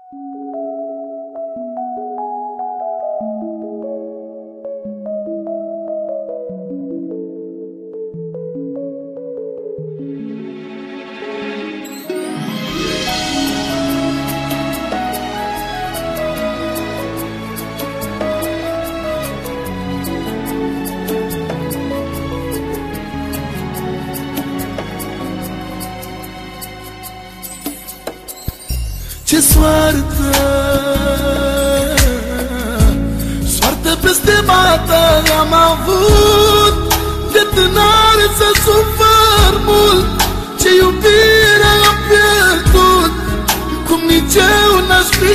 Ce soartă, soartă peste mata am avut, de tânăr să sufăr mult, ce iubire am pierdut, cum nici eu n-aș fi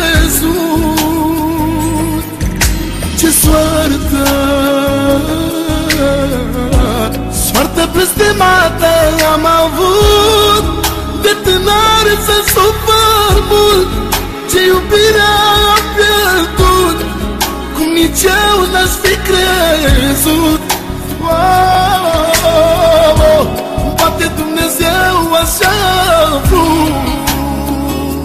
crezut. Ce soartă, soartă peste mata am avut, de tânăr să sufăr mult, ce iubire am pierdut, cum nici eu n-aș fi crezut. Poate Dumnezeu așa a vrut.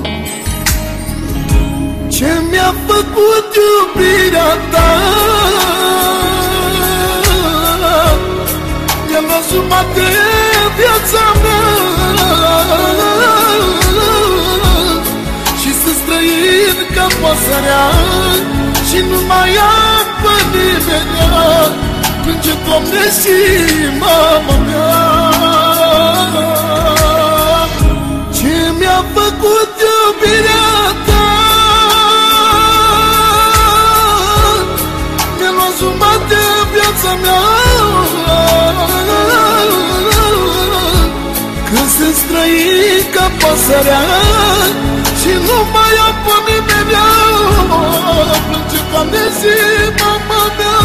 Ce mi-a făcut iubirea ta, mi-a luat jumătate de viața mea, și să străin ca pasărea, și nu mai am pe nimenea. Plânge, Doamne, și mama mea. Ce mi-a făcut iubirea ta, mi-a luat jumătate de viața mea, când se străi ca pasărea, și nu mai am pe nimenea. Plânge, Doamne, și mama mea.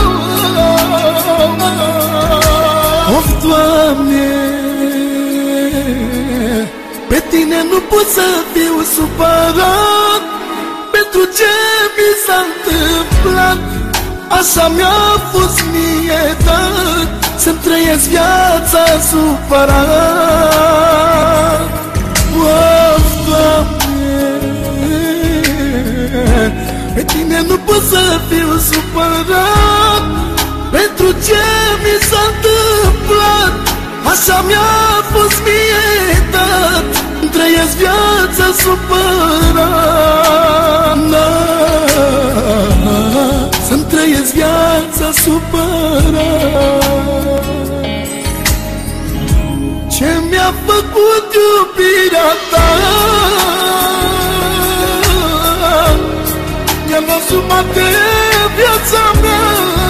Of, Doamne, pe tine nu pot să fiu supărat, pentru ce mi s-a întâmplat. Așa mi-a fost mie dat, să-mi trăiesc viața supărat. Of, Doamne, pe tine nu pot să fiu supărat, pentru ce mi s-a întâmplat. Așa mi-a fost mie dat, îmi trăiesc viața supărat. Să-mi trăiesc viața supărat. Ce mi-a făcut iubirea ta, mi-a luat jumătate de viața mea,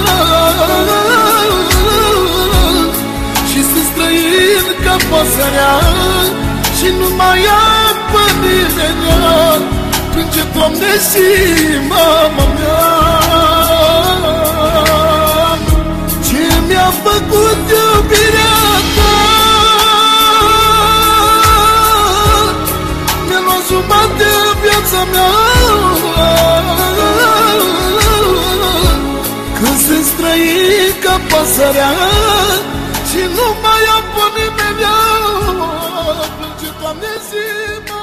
și să străin ca pasărea, și nu mai am pe nimenea. Plânge, Doamne, și mama mea. Ce mi-a făcut iubirea ta, mi-a luat jumătate de viața mea, când se străi ca pasărea, și nu mai am pe nimenea. Plânge, Doamne, și